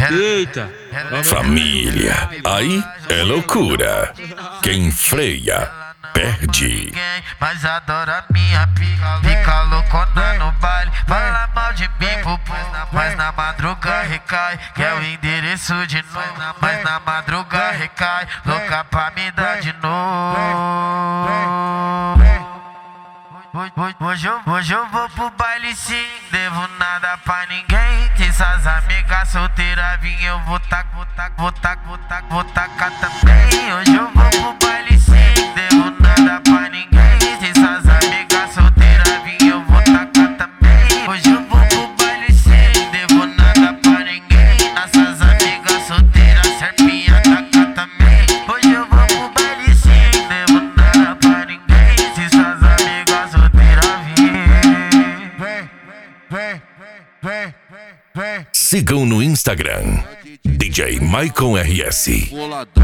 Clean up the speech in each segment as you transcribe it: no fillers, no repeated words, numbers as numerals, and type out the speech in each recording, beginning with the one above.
Eita. Família, aí é loucura. Quem freia, perde. Mas adora minha pica, fica loucona no baile. Fala mal de mim, pupu, mas na madruga recai. Quer o endereço de novo, mas na madruga recai. Louca pra me dar de novo. Hoje eu vou pro baile sim, devo nada pra ninguém. Tem essas amigas solteiras, vim eu vou tacar também. Hoje eu vou pro baile sim, devo nada pra ninguém. Tem essas amigas solteiras, vim eu vou tacar também. Hoje eu vou pro baile sim, devo nada pra ninguém. Essas amigas solteiras, serpinha tacar também. Hoje eu vou pro baile sim, devo nada pra ninguém. Se essas amigas solteiras Sigam no Instagram DJ Maicon RS. Boladão.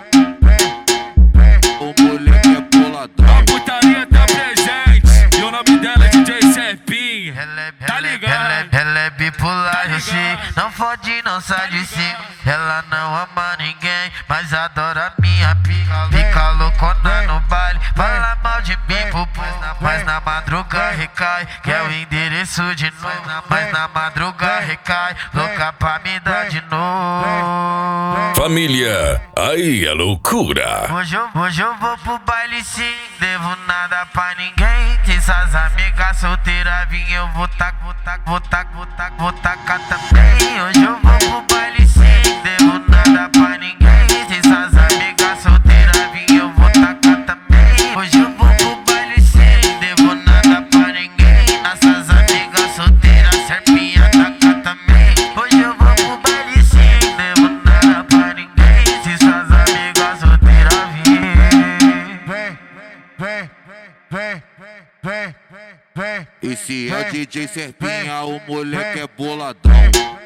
O moleque é boladão. A putaria tá presente e o nome dela é DJ Serpinha. Tá ligado? Ela é bipolar, eu sei. Não fode, não sai de cima. Ela não ama ninguém, mas adora minha pica. Fica loucona no baile, fala mal de mim, pupu, mas na madruga recai. Quer o endereço de novo, mas na madruga recai. Louca pra me dar de novo. Família, aí é loucura. Hoje eu vou pro baile sim, devo nada pra ninguém. Tem essas amigas solteiras, vim eu vou tacar também. Hoje eu vou pro baile sim, devo nada pra ninguém. Tem essas amigas solteiras, vim eu vou tacar também. Hoje eu vou pro baile sim, devo nada pra ninguém. Essas amigas solteiras, serpinha tacar também. Hoje eu vou pro baile sim, devo nada pra ninguém. Se essas amigas solteiras Esse é o DJ Serpinha, o moleque é boladão.